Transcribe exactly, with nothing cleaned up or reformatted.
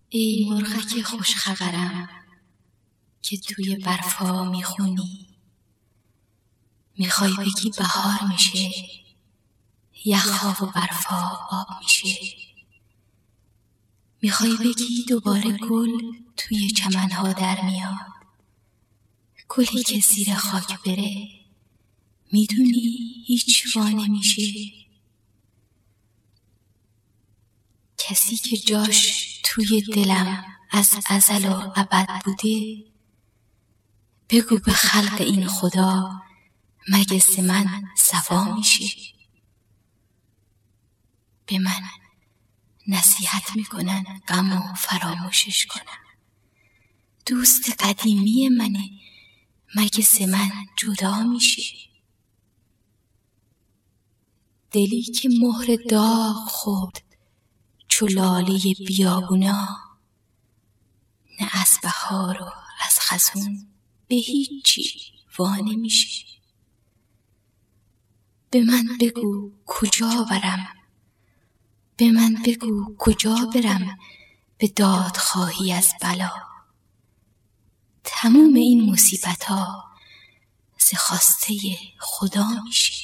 ای مرغک خوش خبرم که توی برفا میخونی، میخوای بگی بهار میشه، یخها و برفا آب میشه. میخوای بگی دوباره گل توی چمنها در میاد، گلی که زیر خاک بره میدونی هیچ وا نمیشه. کسی که جاش توی دلم از ازل و ابد بوده، بگو به خلق این خدا مگه ز من صفا میشه. به من نصیحت میکنن غم و فراموشش کنم، دوست قدیمی منه مگه ز من جدا میشه. دلی که مهر داغ خورد چو لاله بیابونا، نه از بهار و از خزون به هیچی وا نمیشه. به من بگو کجا برم، به من بگو کجا برم به دادخواهی از بلا. تموم این مصیبت ها ز خواسته خدا میشه.